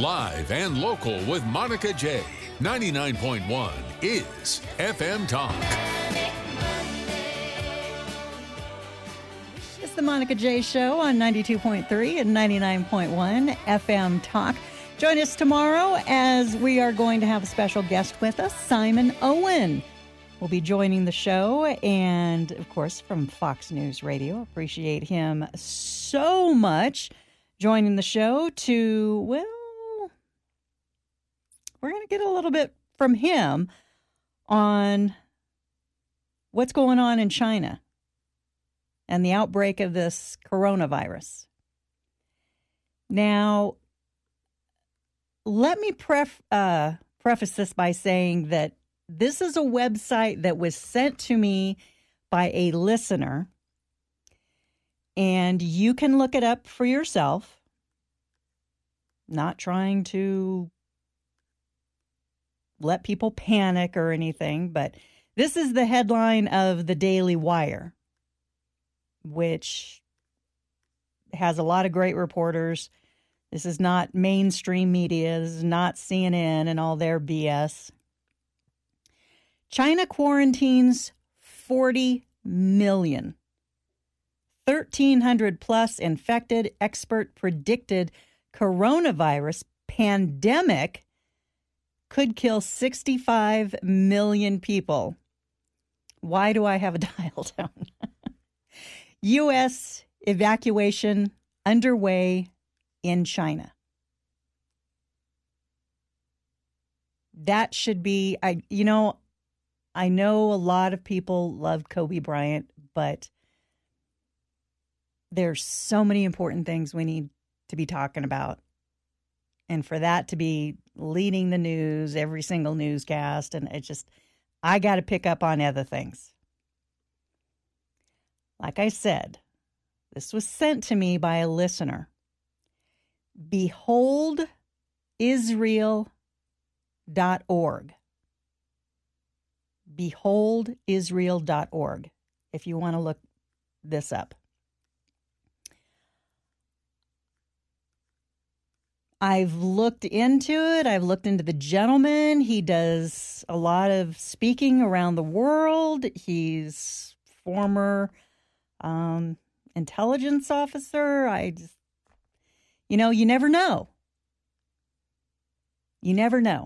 Live and local with Monica J. 99.1 is FM Talk. It's the Monica J. Show on 92.3 and 99.1 FM Talk. Join us tomorrow as we are going to have a special guest with us, Simon Owen. Will be joining the show, and of course from Fox News Radio. Appreciate him so much joining the show to, well, we're going to get a little bit from him on what's going on in China and the outbreak of this coronavirus. Now, let me preface this by saying that this is a website that was sent to me by a listener, and you can look it up for yourself. Not trying to let people panic or anything, but this is the headline of the Daily Wire, which has a lot of great reporters. This is not mainstream media. This is not CNN and all their BS. China quarantines 40 million. 1,300 plus infected. Expert predicted coronavirus pandemic could kill 65 million people. Why do I have a dial tone? U.S. evacuation underway in China. That should be, I know a lot of people love Kobe Bryant, but there's so many important things we need to be talking about. And for that to be leading the news, every single newscast, and I got to pick up on other things. Like I said, this was sent to me by a listener. BeholdIsrael.org. BeholdIsrael.org, if you want to look this up. I've looked into it. I've looked into the gentleman. He does a lot of speaking around the world. He's former intelligence officer. You never know. You never know.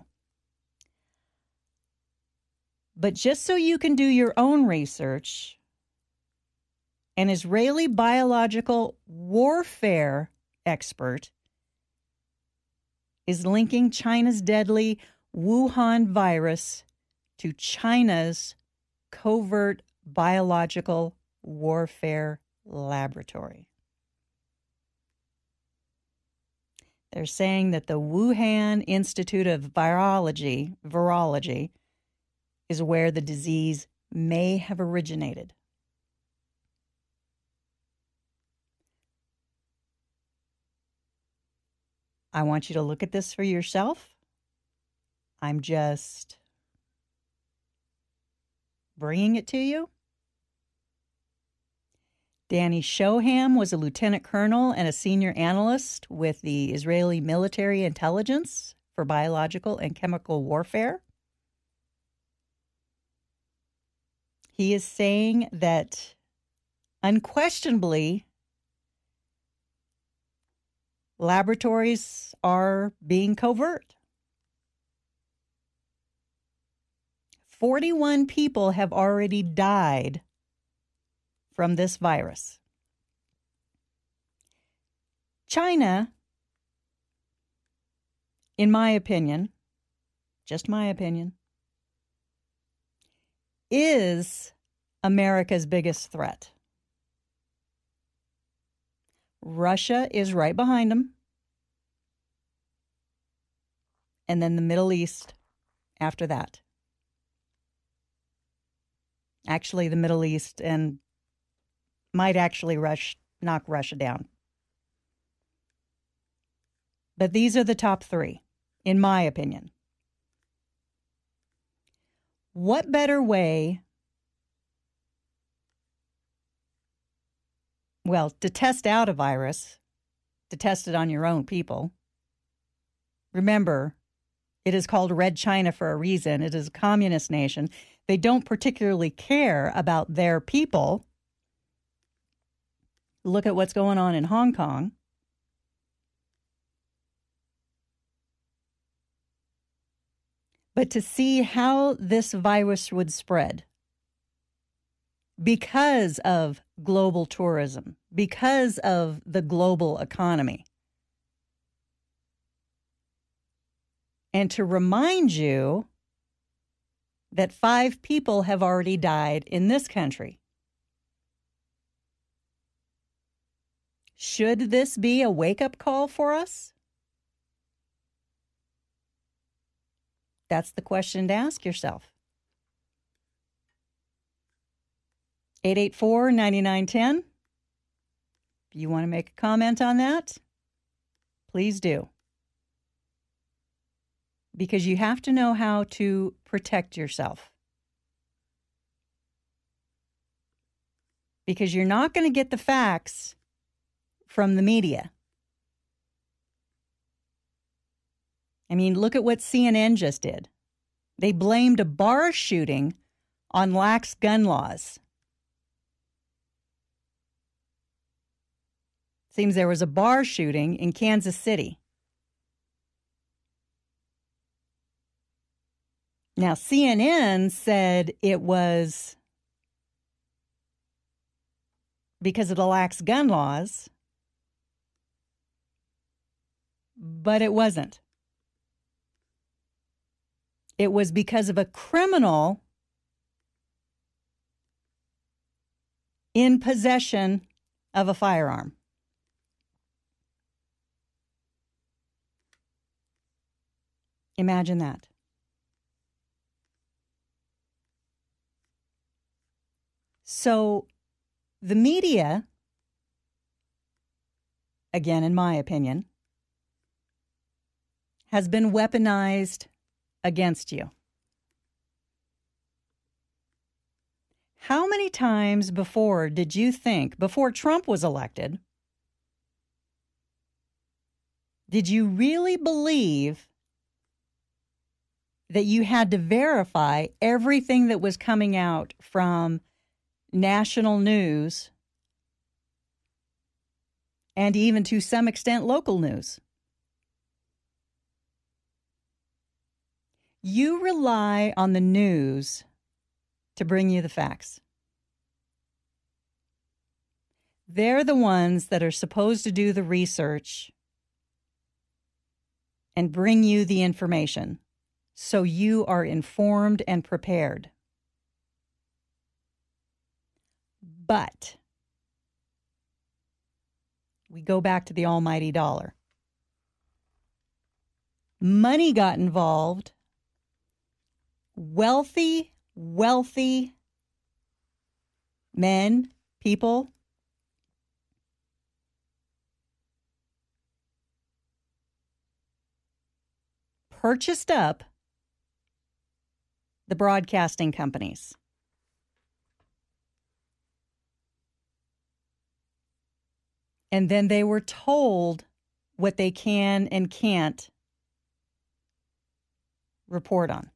But just so you can do your own research, an Israeli biological warfare expert is linking China's deadly Wuhan virus to China's covert biological warfare laboratory. They're saying that the Wuhan Institute of Virology is where the disease may have originated. I want you to look at this for yourself. I'm just bringing it to you. Danny Shoham was a lieutenant colonel and a senior analyst with the Israeli military intelligence for biological and chemical warfare. He is saying that unquestionably, laboratories are being covert. 41 people have already died from this virus. China, in my opinion, just my opinion, is America's biggest threat. Russia is right behind them. And then the Middle East after that. Actually, the Middle East and might actually knock Russia down. But these are the top three, in my opinion. What better way, to test out a virus, to test it on your own people, Remember, it is called Red China for a reason. It is a communist nation. They don't particularly care about their people. Look at what's going on in Hong Kong. But to see how this virus would spread because of global tourism, because of the global economy. And to remind you that 5 people have already died in this country. Should this be a wake-up call for us? That's the question to ask yourself. 884-9910. If you want to make a comment on that, please do. Because you have to know how to protect yourself. Because you're not going to get the facts from the media. I mean, look at what CNN just did. They blamed a bar shooting on lax gun laws. Seems there was a bar shooting in Kansas City. Now, CNN said it was because of the lax gun laws, but it wasn't. It was because of a criminal in possession of a firearm. Imagine that. So the media, again, in my opinion, has been weaponized against you. How many times before did you think, before Trump was elected, did you really believe that you had to verify everything that was coming out from national news and even to some extent local news? You rely on the news to bring you the facts. They're the ones that are supposed to do the research and bring you the information so you are informed and prepared. But we go back to the almighty dollar. Money got involved. Wealthy men, people, purchased up the broadcasting companies. And then they were told what they can and can't report on.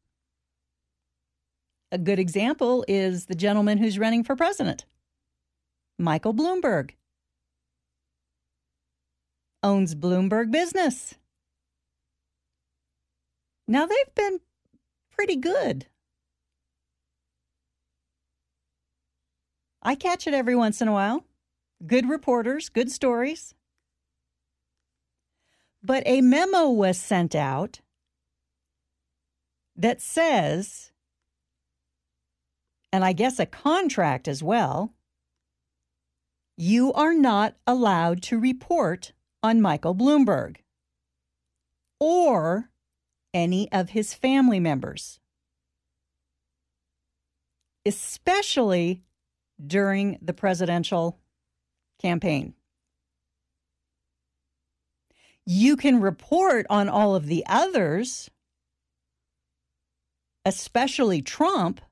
A good example is the gentleman who's running for president. Michael Bloomberg owns Bloomberg Business. Now, they've been pretty good. I catch it every once in a while. Good reporters, good stories. But a memo was sent out that says, and I guess a contract as well, you are not allowed to report on Michael Bloomberg or any of his family members, especially during the presidential campaign. You can report on all of the others, especially Trump,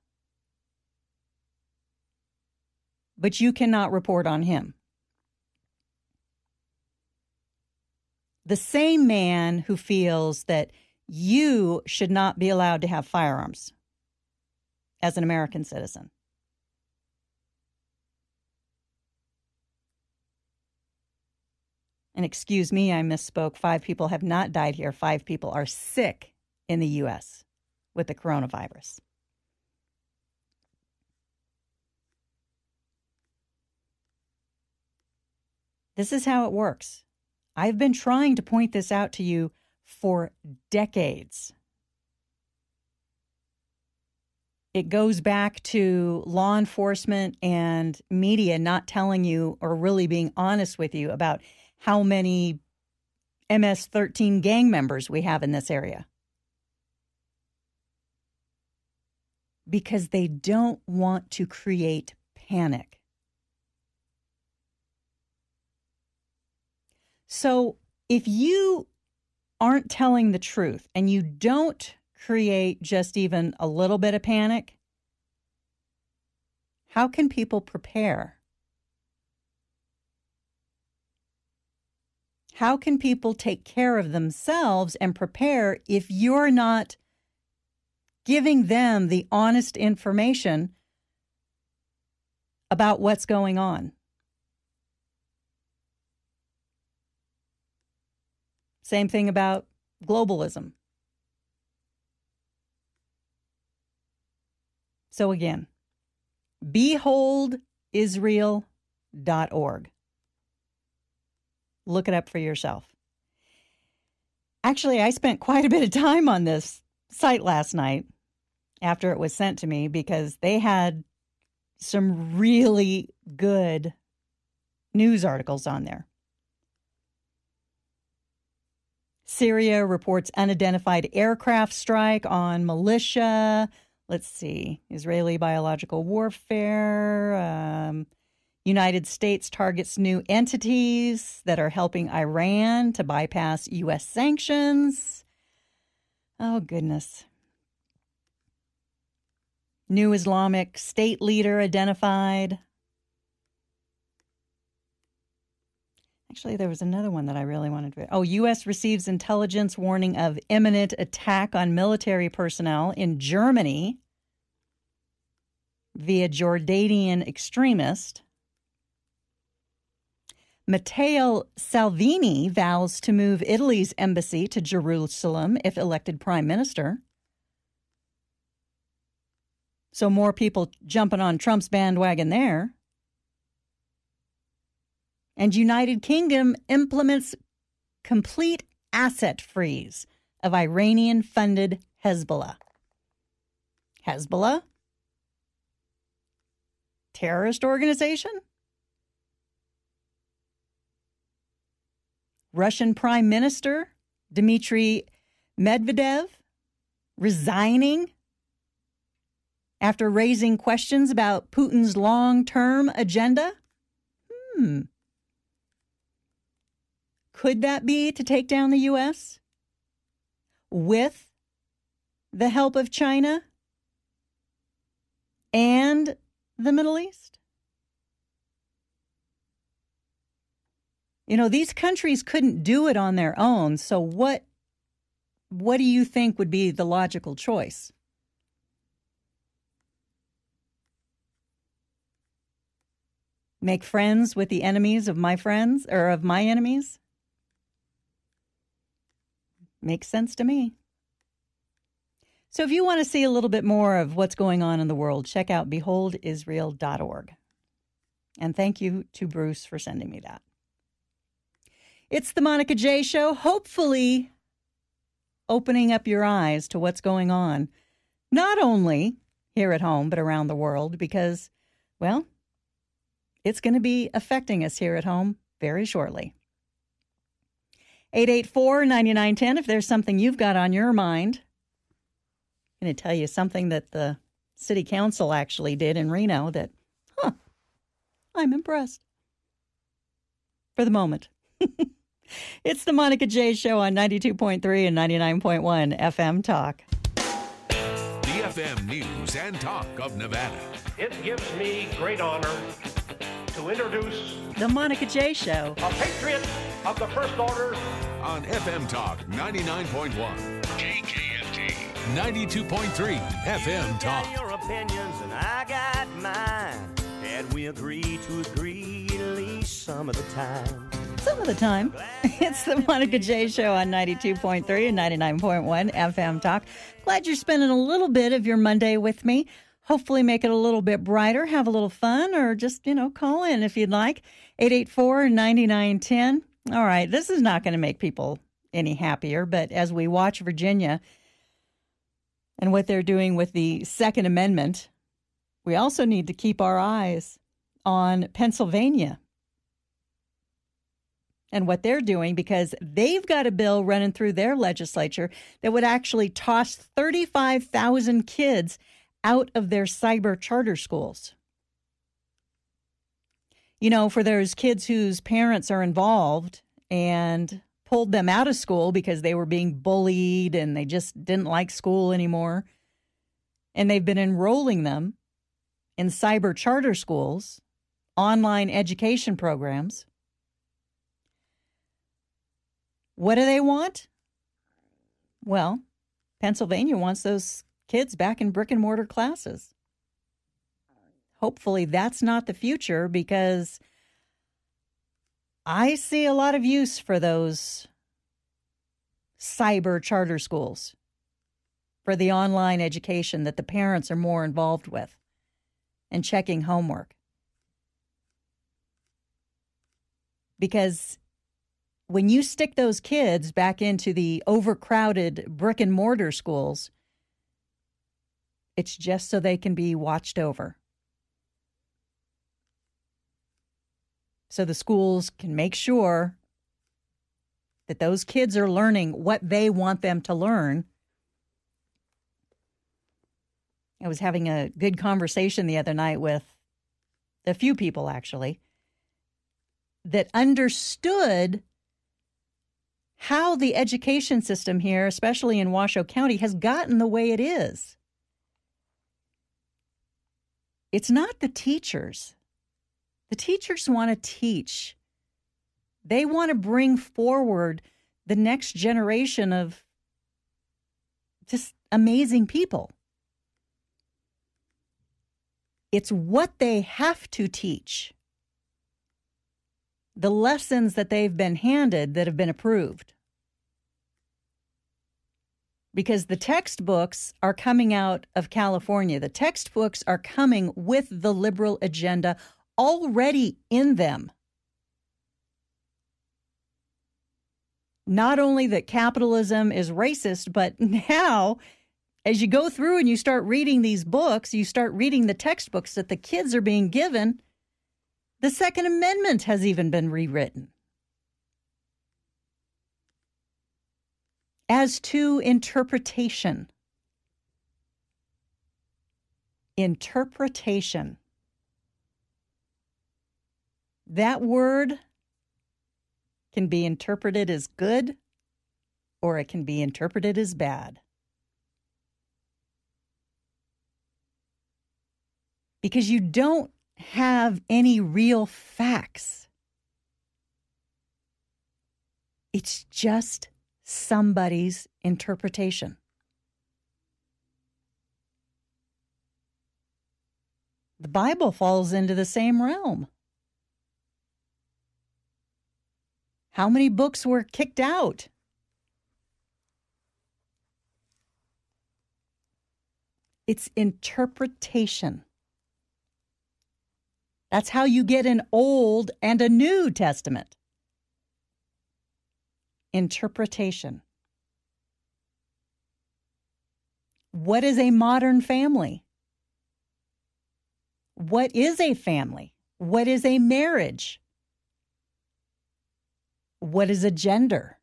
but you cannot report on him. the same man who feels that you should not be allowed to have firearms as an American citizen. And excuse me, I misspoke. 5 people have not died here. 5 people are sick in the U.S. with the coronavirus. This is how it works. I've been trying to point this out to you for decades. It goes back to law enforcement and media not telling you or really being honest with you about how many MS-13 gang members we have in this area. Because they don't want to create panic. So if you aren't telling the truth and you don't create just even a little bit of panic, how can people prepare? How can people take care of themselves and prepare if you're not giving them the honest information about what's going on? Same thing about globalism. So again, beholdisrael.org. Look it up for yourself. Actually, I spent quite a bit of time on this site last night after it was sent to me because they had some really good news articles on there. Syria reports unidentified aircraft strike on militia. Let's see. Israeli biological warfare. United States targets new entities that are helping Iran to bypass U.S. sanctions. Oh, goodness. New Islamic State leader identified. Actually, there was another one that I really wanted to... Oh, U.S. receives intelligence warning of imminent attack on military personnel in Germany via Jordanian extremist. Matteo Salvini vows to move Italy's embassy to Jerusalem if elected prime minister. So more people jumping on Trump's bandwagon there. And United Kingdom implements complete asset freeze of Iranian-funded Hezbollah. Hezbollah? Terrorist organization? Russian Prime Minister Dmitry Medvedev resigning after raising questions about Putin's long-term agenda? Could that be to take down the U.S. with the help of China and the Middle East? You know, these countries couldn't do it on their own, so what do you think would be the logical choice? Make friends with the enemies of my friends or of my enemies? Makes sense to me. So if you want to see a little bit more of what's going on in the world, check out beholdisrael.org. And thank you to Bruce for sending me that. It's the Monica J. Show, hopefully opening up your eyes to what's going on, not only here at home, but around the world, because, well, it's going to be affecting us here at home very shortly. 884-9910, if there's something you've got on your mind. I'm going to tell you something that the city council actually did in Reno that, I'm impressed. For the moment. It's the Monica J. Show on 92.3 and 99.1 FM Talk. The FM News and Talk of Nevada. It gives me great honor to introduce the Monica J. Show. a patriot of the First Order, on FM Talk 99.1, KKFT 92.3 FM Talk. You got your opinions and I got mine, and we agree to agree at least some of the time. Some of the time. It's the Monica J Show on 92.3 and 99.1 FM Talk. Glad you're spending a little bit of your Monday with me. Hopefully make it a little bit brighter, have a little fun, or just, call in if you'd like. 884-9910. All right, this is not going to make people any happier, but as we watch Virginia and what they're doing with the Second Amendment, we also need to keep our eyes on Pennsylvania and what they're doing, because they've got a bill running through their legislature that would actually toss 35,000 kids out of their cyber charter schools. For those kids whose parents are involved and pulled them out of school because they were being bullied and they just didn't like school anymore, and they've been enrolling them in cyber charter schools, online education programs. What do they want? Well, Pennsylvania wants those kids back in brick and mortar classes. Hopefully that's not the future, because I see a lot of use for those cyber charter schools, for the online education that the parents are more involved with and checking homework. Because when you stick those kids back into the overcrowded brick and mortar schools, it's just so they can be watched over. So the schools can make sure that those kids are learning what they want them to learn. I was having a good conversation the other night with a few people, actually, that understood how the education system here, especially in Washoe County, has gotten the way it is. It's not the teachers. The teachers want to teach. They want to bring forward the next generation of just amazing people. It's what they have to teach. The lessons that they've been handed that have been approved. Because the textbooks are coming out of California. The textbooks are coming with the liberal agenda already in them. Not only that capitalism is racist, but now, as you go through and you start reading these books, you start reading the textbooks that the kids are being given, the Second Amendment has even been rewritten. As to interpretation. Interpretation. That word can be interpreted as good, or it can be interpreted as bad. Because you don't have any real facts. It's just somebody's interpretation. The Bible falls into the same realm. How many books were kicked out? It's interpretation. That's how you get an Old and a New Testament. Interpretation. What is a modern family? What is a family? What is a marriage? What is a gender?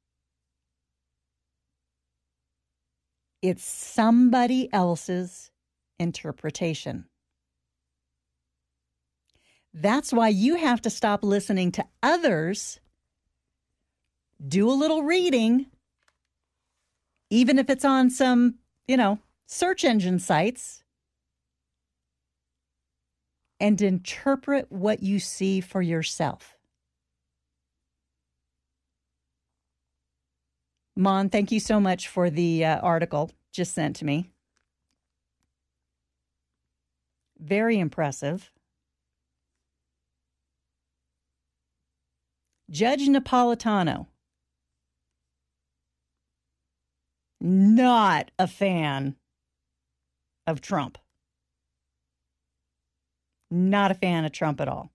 It's somebody else's interpretation. That's why you have to stop listening to others, do a little reading, even if it's on some, search engine sites, and interpret what you see for yourself. Mon, thank you so much for the article just sent to me. Very impressive. Judge Napolitano, not a fan of Trump. Not a fan of Trump at all.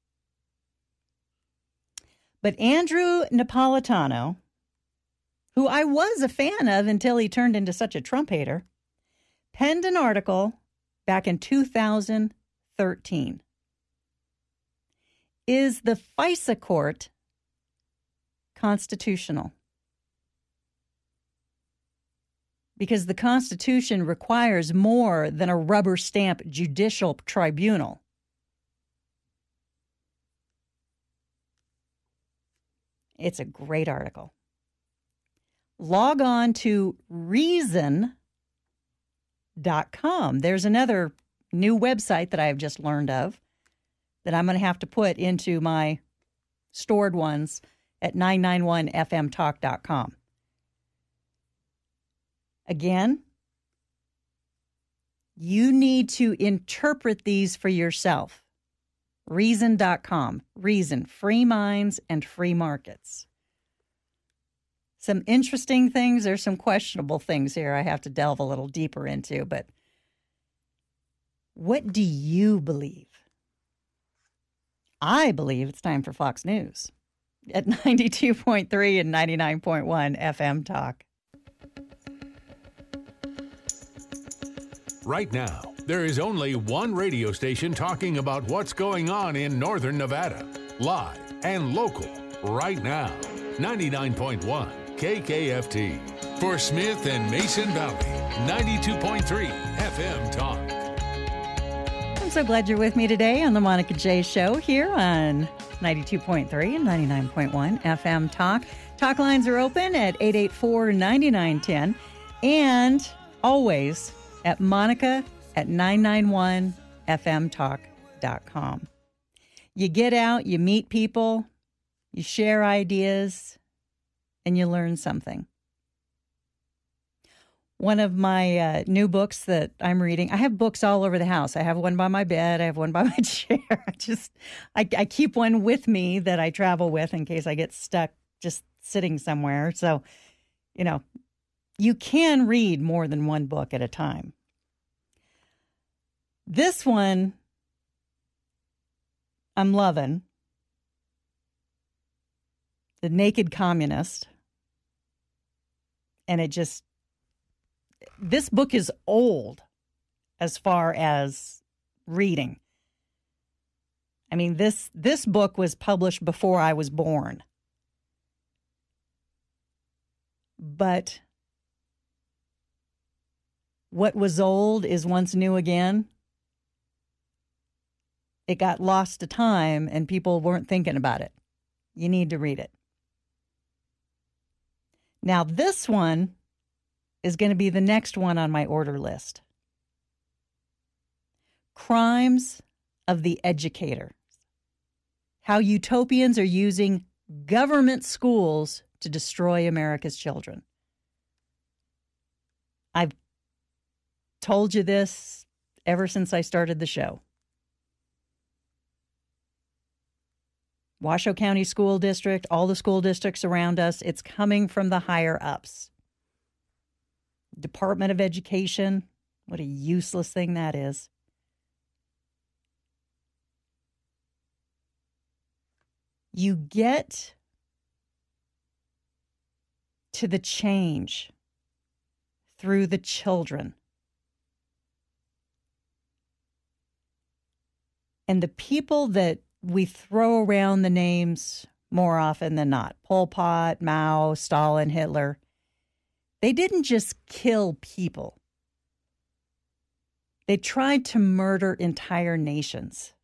But Andrew Napolitano, who I was a fan of until he turned into such a Trump hater, penned an article back in 2013. Is the FISA court constitutional? Because the Constitution requires more than a rubber stamp judicial tribunal. It's a great article. Log on to Reason.com. There's another new website that I've just learned of that I'm going to have to put into my stored ones at 991fmtalk.com. Again, you need to interpret these for yourself. Reason.com. Reason, free minds and free markets. Some interesting things. There's some questionable things here I have to delve a little deeper into. But what do you believe? I believe it's time for Fox News at 92.3 and 99.1 FM Talk. Right now, there is only one radio station talking about what's going on in Northern Nevada. Live and local. Right now. 99.1 KKFT. For Smith and Mason Valley. 92.3 FM Talk. I'm so glad you're with me today on the Monica J. Show here on 92.3 and 99.1 FM Talk. Talk lines are open at 884-9910 and always at Monica at 991fmtalk.com. You get out, you meet people, you share ideas, and you learn something. One of my new books that I'm reading, I have books all over the house. I have one by my bed. I have one by my chair. I keep one with me that I travel with in case I get stuck just sitting somewhere. So, you know, you can read more than one book at a time. This one I'm loving. The Naked Communist. And this book is old as far as reading. I mean, this book was published before I was born. But what was old is once new again. It got lost to time and people weren't thinking about it. You need to read it. Now, this one is going to be the next one on my order list. Crimes of the Educator. How utopians are using government schools to destroy America's children. I've told you this ever since I started the show. Washoe County School District, all the school districts around us, it's coming from the higher ups. Department of Education, what a useless thing that is. You get to the change through the children. And the people that we throw around the names more often than not, Pol Pot, Mao, Stalin, Hitler, they didn't just kill people. They tried to murder entire nations.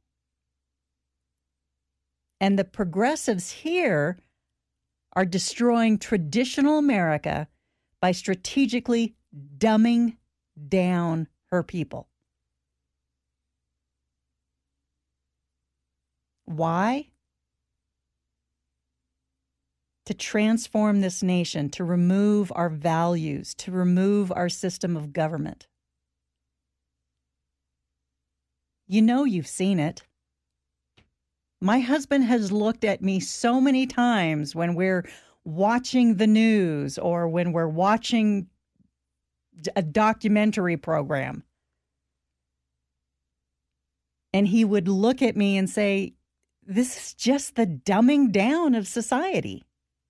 And the progressives here are destroying traditional America by strategically dumbing down her people. Why? to transform this nation, to remove our values, to remove our system of government. You know you've seen it. My husband has looked at me so many times when we're watching the news or when we're watching a documentary program. And he would look at me and say, this is just the dumbing down of society.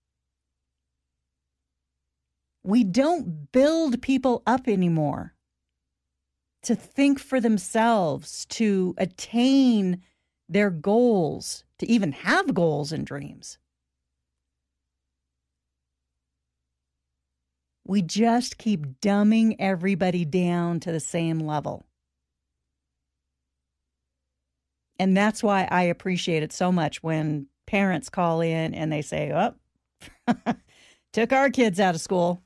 We don't build people up anymore to think for themselves, to attain their goals, to even have goals and dreams. We just keep dumbing everybody down to the same level. And that's why I appreciate it so much when parents call in and they say, oh, took our kids out of school.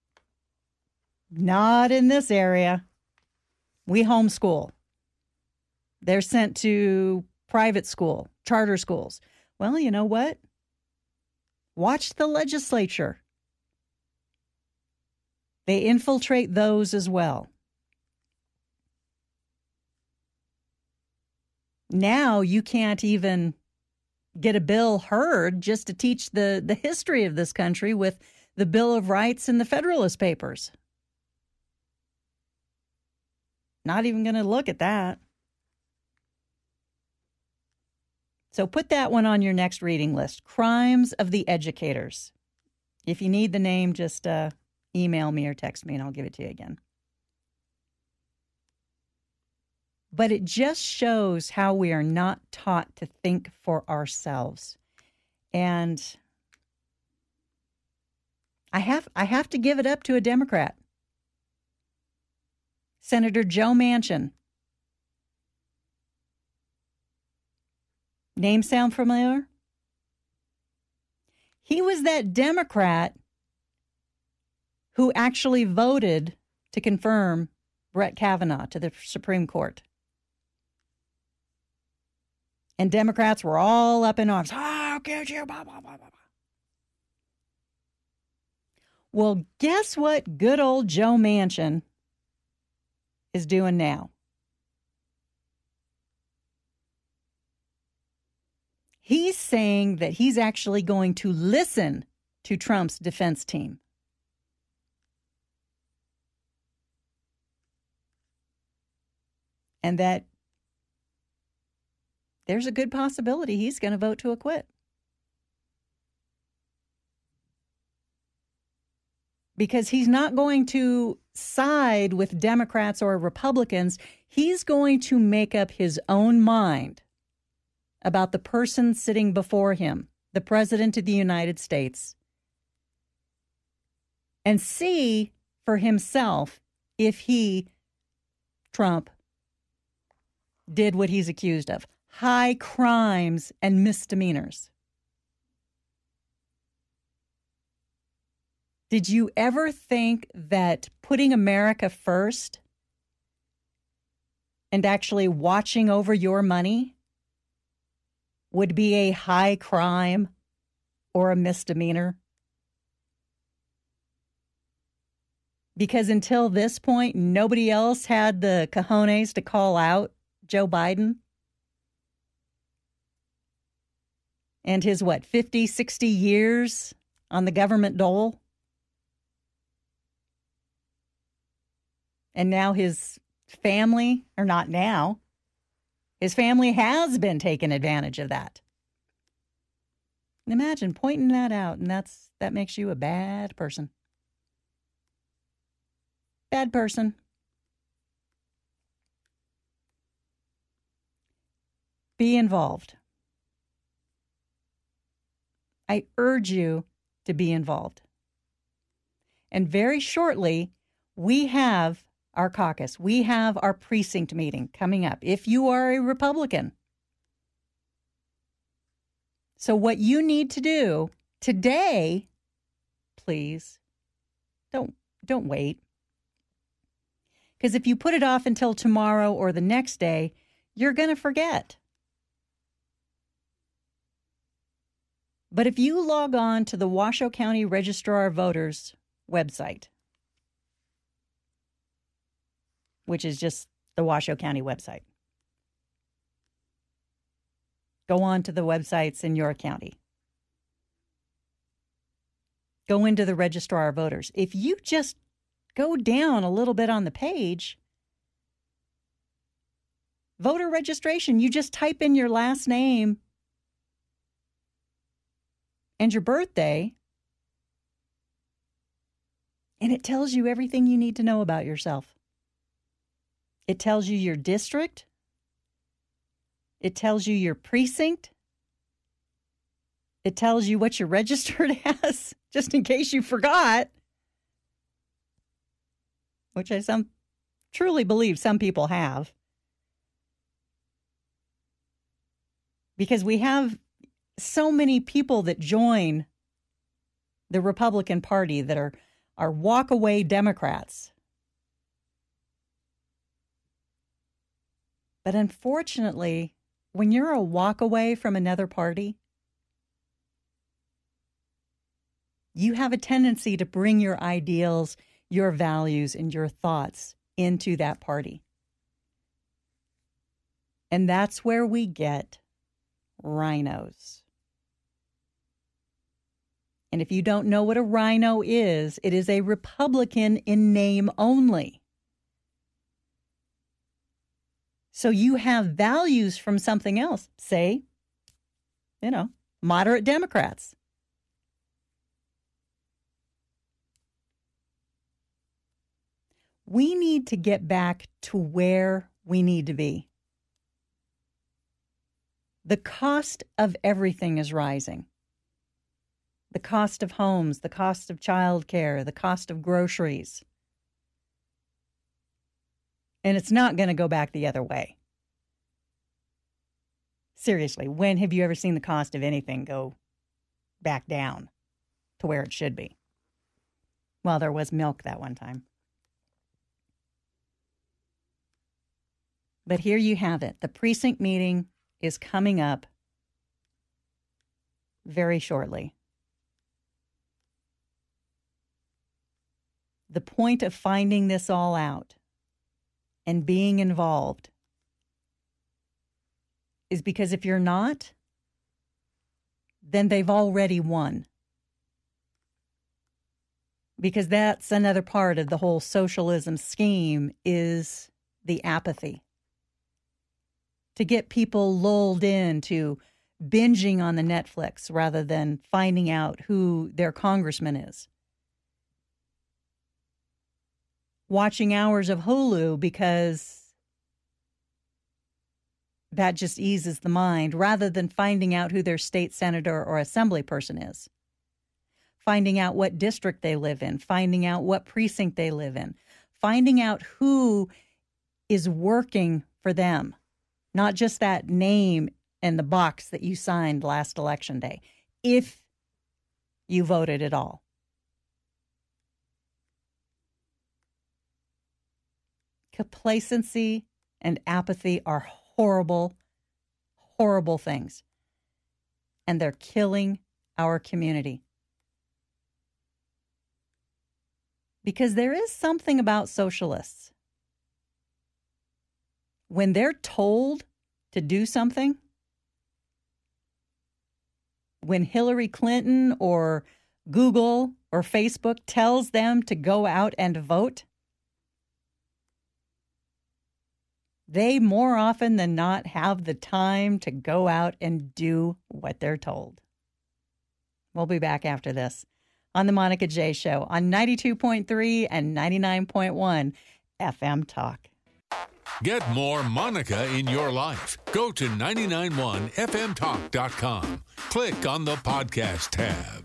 Not in this area. We homeschool. They're sent to private school, charter schools. Well, you know what? Watch the legislature. They infiltrate those as well. Now you can't even get a bill heard just to teach the history of this country with the Bill of Rights and the Federalist Papers. Not even going to look at that. So put that one on your next reading list. Crimes of the Educators. If you need the name, just email me or text me and I'll give it to you again. But it just shows how we are not taught to think for ourselves. And I have to give it up to a Democrat. Senator Joe Manchin. Name sound familiar? He was that Democrat who actually voted to confirm Brett Kavanaugh to the Supreme Court. And Democrats were all up in arms. How could you? Blah, blah, blah, blah. Well, guess what good old Joe Manchin is doing now? He's saying that he's actually going to listen to Trump's defense team. And that there's a good possibility he's going to vote to acquit. Because he's not going to side with Democrats or Republicans. He's going to make up his own mind about the person sitting before him, the President of the United States, and see for himself if he, Trump, did what he's accused of. High crimes and misdemeanors. Did you ever think that putting America first and actually watching over your money would be a high crime or a misdemeanor? Because until this point, nobody else had the cojones to call out Joe Biden and his, 50, 60 years on the government dole? And now his family, or not now, his family has been taking advantage of that. And imagine pointing that out, and that makes you a bad person. Bad person. Be involved. I urge you to be involved. And very shortly, we have our caucus. We have our precinct meeting coming up if you are a Republican. So what you need to do today, please, don't wait. Because if you put it off until tomorrow or the next day, you're going to forget. But if you log on to the Washoe County Registrar of Voters website, which is just the Washoe County website, go on to the websites in your county. Go into the Registrar of Voters. If you just go down a little bit on the page, voter registration, you just type in your last name and your birthday, and it tells you everything you need to know about yourself. It tells you your district. It tells you your precinct. It tells you what you're registered as, just in case you forgot, which I truly believe some people have. Because we have so many people that join the Republican Party that are walk-away Democrats. But unfortunately, when you're a walk-away from another party, you have a tendency to bring your ideals, your values, and your thoughts into that party. And that's where we get rhinos. And if you don't know what a rhino is, it is a Republican in name only. So you have values from something else, say, moderate Democrats. We need to get back to where we need to be. The cost of everything is rising. The cost of homes, the cost of childcare, the cost of groceries. And it's not going to go back the other way. Seriously, when have you ever seen the cost of anything go back down to where it should be? Well, there was milk that one time. But here you have it. The precinct meeting is coming up very shortly. The point of finding this all out and being involved is because if you're not, then they've already won. Because that's another part of the whole socialism scheme is the apathy. To get people lulled into binging on the Netflix rather than finding out who their congressman is. Watching hours of Hulu because that just eases the mind rather than finding out who their state senator or assembly person is. Finding out what district they live in, finding out what precinct they live in, finding out who is working for them. Not just that name and the box that you signed last election day, if you voted at all. Complacency and apathy are horrible, horrible things. And they're killing our community. Because there is something about socialists. When they're told to do something, when Hillary Clinton or Google or Facebook tells them to go out and vote, they more often than not have the time to go out and do what they're told. We'll be back after this on The Monica J. Show on 92.3 and 99.1 FM Talk. Get more Monica in your life. Go to 991fmtalk.com. Click on the podcast tab.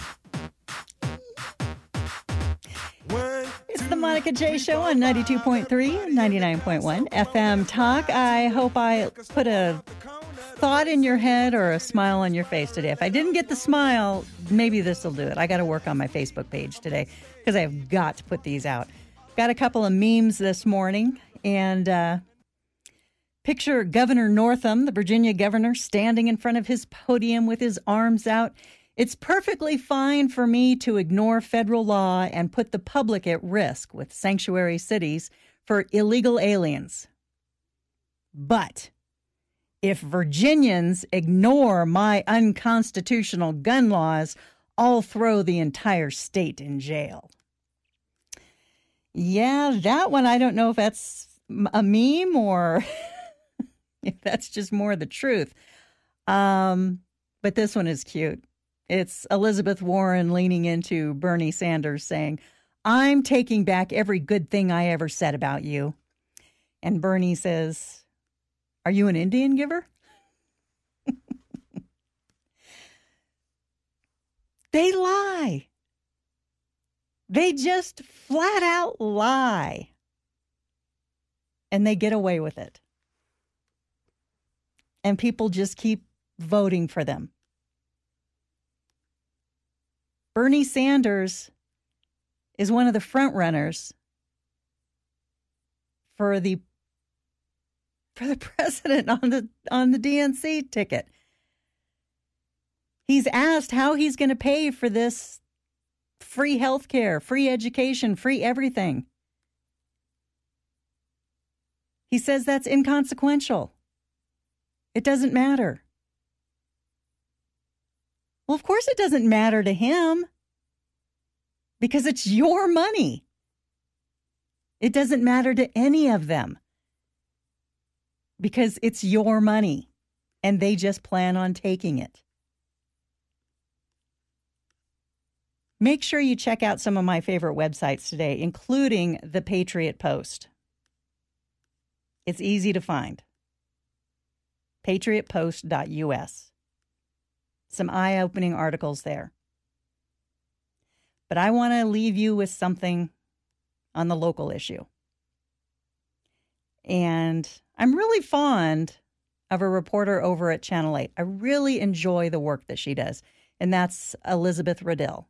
It's the Monica J. Show on 92.3 and 99.1 FM Talk. I hope I put a thought in your head or a smile on your face today. If I didn't get the smile, maybe this will do it. I got to work on my Facebook page today because I've got to put these out. Got a couple of memes this morning, and picture Governor Northam, the Virginia governor, standing in front of his podium with his arms out. It's perfectly fine for me to ignore federal law and put the public at risk with sanctuary cities for illegal aliens. But if Virginians ignore my unconstitutional gun laws, I'll throw the entire state in jail. Yeah, that one, I don't know if that's a meme or if that's just more the truth. But this one is cute. It's Elizabeth Warren leaning into Bernie Sanders saying, I'm taking back every good thing I ever said about you. And Bernie says, are you an Indian giver? They lie. They just flat out lie. And they get away with it. And people just keep voting for them. Bernie Sanders is one of the front runners for the president on the DNC ticket. He's asked how he's going to pay for this free health care, free education, free everything. He says that's inconsequential. It doesn't matter. Well, of course it doesn't matter to him because it's your money. It doesn't matter to any of them because it's your money and they just plan on taking it. Make sure you check out some of my favorite websites today, including the Patriot Post. It's easy to find. patriotpost.us. Some eye-opening articles there. But I want to leave you with something on the local issue. And I'm really fond of a reporter over at Channel 8. I really enjoy the work that she does, and that's Elizabeth Riddell.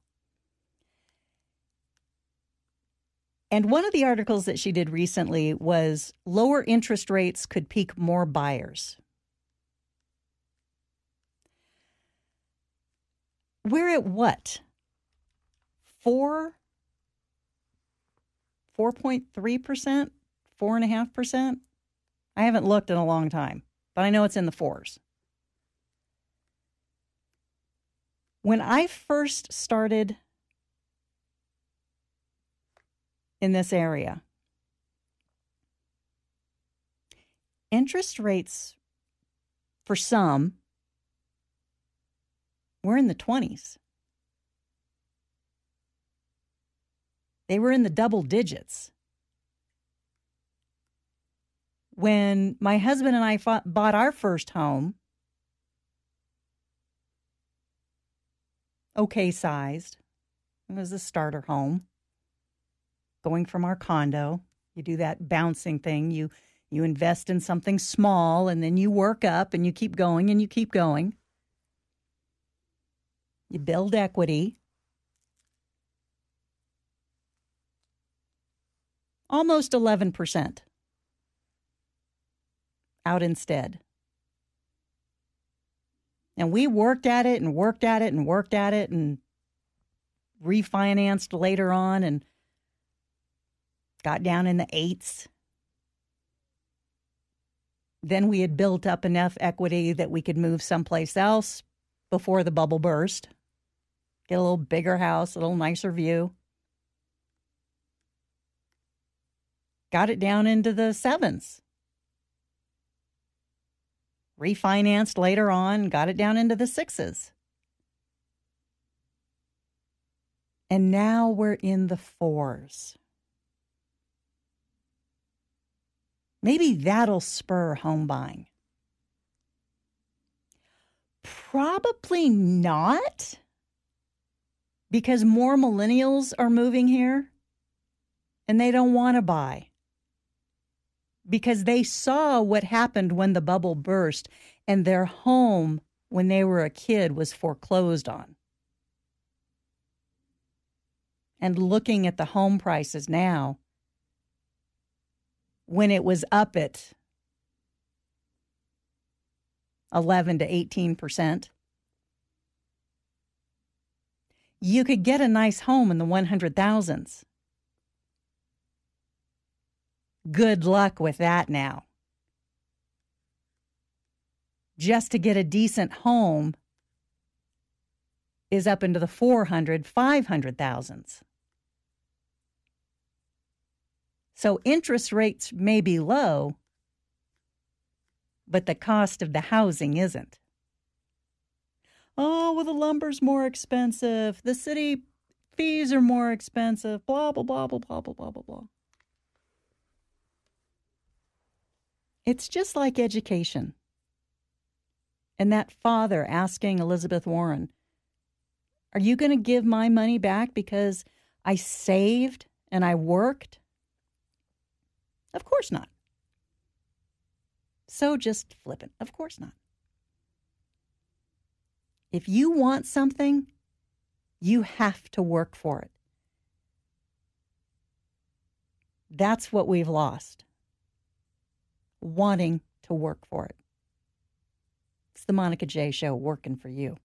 And one of the articles that she did recently was lower interest rates could pique more buyers. We're at what? 4.3%? 4.5%? I haven't looked in a long time, but I know it's in the fours. When I first started in this area, interest rates for some were in the 20s. They were in the double digits. When my husband and I bought our first home, okay sized, it was a starter home. Going from our condo, you do that bouncing thing. You invest in something small, and then you work up, and you keep going, and you keep going. You build equity. Almost 11% out instead. And we worked at it and worked at it and worked at it and refinanced later on and got down in the 8s. Then we had built up enough equity that we could move someplace else before the bubble burst. Get a little bigger house, a little nicer view. Got it down into the 7s. Refinanced later on, got it down into the 6s. And now we're in the 4s. Maybe that'll spur home buying. Probably not, because more millennials are moving here and they don't want to buy. Because they saw what happened when the bubble burst and their home when they were a kid was foreclosed on. And looking at the home prices now, when it was up at 11 to 18%, You could get a nice home in the 100,000s. Good luck with that now. Just to get a decent home is up into the 400, 500,000s. So interest rates may be low, but the cost of the housing isn't. Oh, well, the lumber's more expensive. The city fees are more expensive. Blah, blah, blah, blah, blah, blah, blah, blah, blah. It's just like education. And that father asking Elizabeth Warren, are you going to give my money back because I saved and I worked? Of course not. So just flippant. Of course not. If you want something, you have to work for it. That's what we've lost. Wanting to work for it. It's the Monica J. Show, working for you.